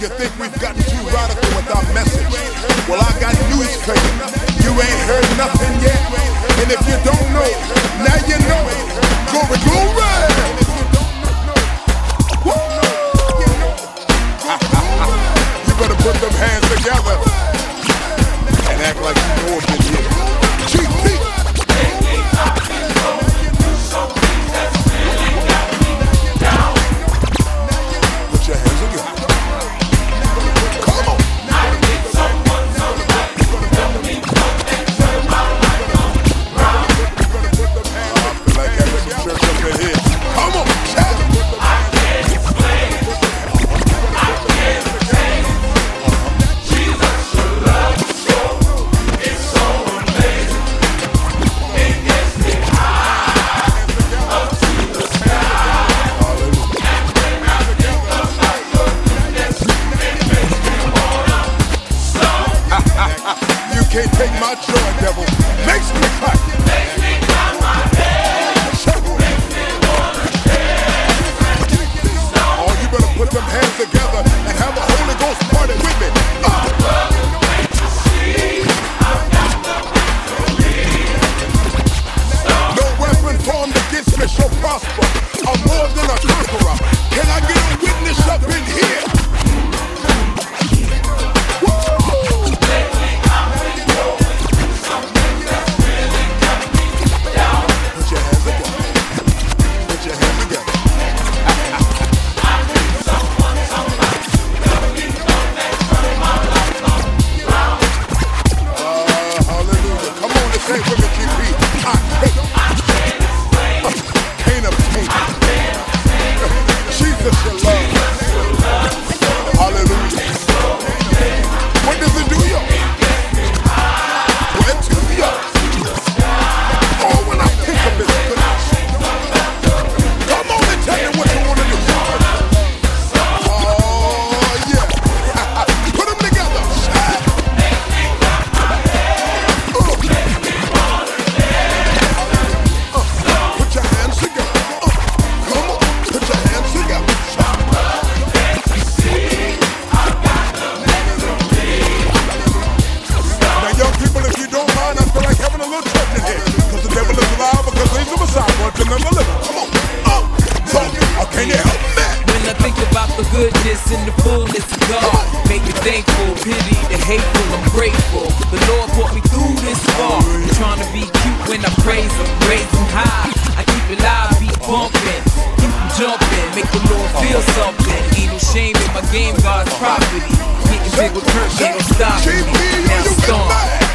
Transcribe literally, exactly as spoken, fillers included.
you think we've gotten too radical with our message. Well, I got news for you. You ain't heard nothing yet. And if you don't know, now you know. Glory, glory! You better put them hands together and act like you know up in here. G P! Put your hands together. Come on! I need someone, somebody to tell me something to my life on round. I feel like having some church up in here. Come on! Shout it! I can't explain. I can't explain. Jesus, your love is so, it's so amazing. It gets me high up to the sky. And when I think about your goodness, it makes me wanna stop. You can't take my joy, devil. Makes me clap. Makes me clap my hands. Makes me wanna dance. Oh, you better put them hands together and have a Holy Ghost party with me. Uh. No weapon formed against me shall prosper. I'm more than a conqueror. Can I get a witness up in here? Woo! Lately I've been going through something that's really got me down. Put your hands together. Put your hands together. I need someone, somebody to tell me something, turn my life around. Uh, hallelujah. Come on and say with me, G P. I hate. Uh, can't obtain. Jesus, your love. Hallelujah. What does it do, y'all? Where to, y'all? Oh, when I think of His goodness. Come on and tell me what you want to do. Oh, yeah. Put them together. Uh, uh, put your hands together. Uh, come on, put your hands together. Now, young people, if you don't mind, I feel like having a little church in here. Because the devil is alive, because he's a Messiah, want to never live. Come on. Uh, so, uh, can you help me? When I think about the goodness and the fullness of God, make me thankful, pity the hateful, I'm grateful. The Lord brought me through this far. I'm trying to be cute when I praise Him, raise Him high. I keep it live, beat bumping, keep Him jumping, make the Lord feel something. Ain't no shame in my game, God's property. Getting big with Kurt, ain't no stopping me. Now storm.